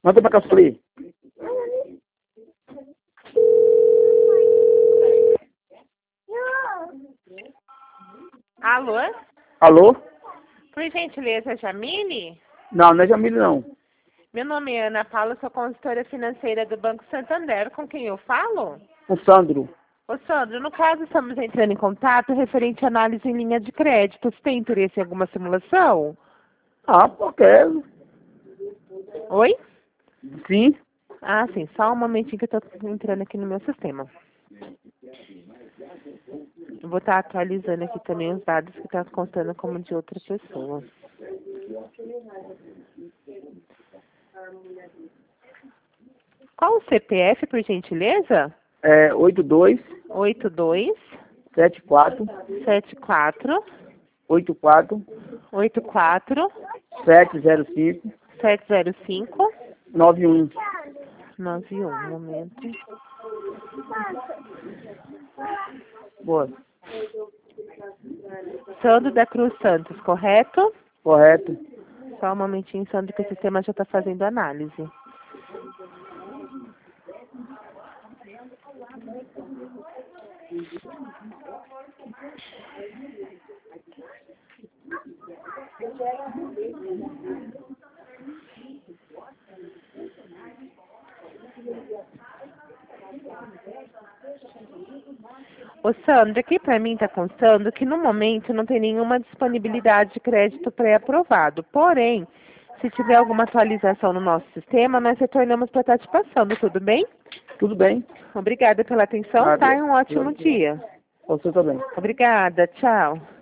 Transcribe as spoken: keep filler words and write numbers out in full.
Manda pra cá, Sueli. Alô? Alô? Por gentileza, Jamile? Não, não é Jamile, não. Meu nome é Ana Paula, sou consultora financeira do Banco Santander. Com quem eu falo? O Sandro. Ô, Sandro, no caso, estamos entrando em contato referente à análise em linha de crédito. Você tem interesse em alguma simulação? Ah, pô, quero. Oi? Sim. Ah, sim. Só um momentinho que eu estou entrando aqui no meu sistema. Eu vou estar atualizando aqui também os dados que estão contando como de outra pessoa. Qual o C P F, por gentileza? É oito dois oito dois sete quatro sete quatro oito quatro oito quatro sete zero cinco sete zero cinco nove um. nove um. Um momento. Boa. Sandro da Cruz Santos, correto? Correto. Só um momentinho, Sandro, que o sistema já está fazendo análise. Ô, Sandro, aqui para mim está constando que no momento não tem nenhuma disponibilidade de crédito pré-aprovado. Porém, se tiver alguma atualização no nosso sistema, nós retornamos para estar te passando, tudo bem? Tudo bem. Obrigada pela atenção, Nada. tá? E um ótimo dia. Você também. Obrigada, tchau.